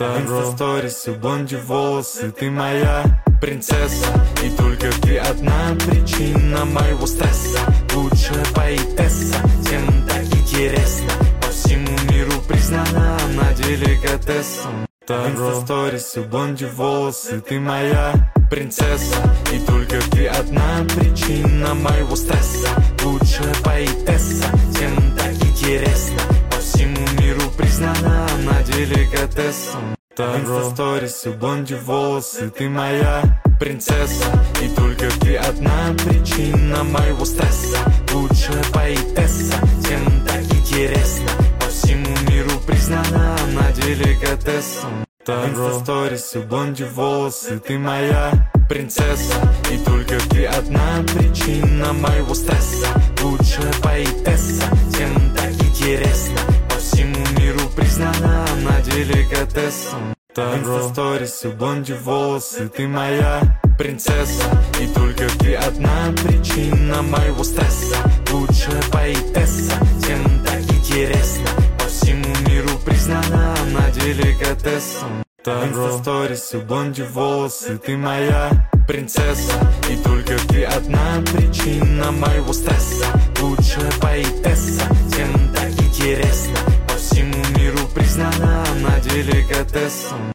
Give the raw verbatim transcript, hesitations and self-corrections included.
Инста сторисы, блонди волосы, ты моя принцесса. И только ты одна причина моего стресса. Лучшая поэтесса, всем так интересно. По всему миру признана она деликатесом. Инста сторисы, блонди волосы, ты моя принцесса. И только ты одна причина моего стресса. Лучшая поэтесса, всем так интересно. По всему миру признана она деликатесом. Инста сторисы, блонди волосы, ты моя принцесса. И только ты одна причина моего стресса. Лучшая поэтесса, всем так интересно. По всему миру признана она деликатесом. Инста сторисы, блонди волосы, ты моя принцесса. И только ты одна причина моего стресса. Лучшая поэтесса, всем так интересно. По всему миру признана она деликатесом. Инста сторисы, блонди волосы, ты моя принцесса. И только ты одна причина моего стресса. Лучшая поэтесса, всем так интересно. По всему миру признана она деликатесом. Инста сторисы, блонди волосы, ты моя принцесса. И только ты одна причина моего стресса. Лучшая поэтесса, всем так интересно. По всему миру признана она деликатесом.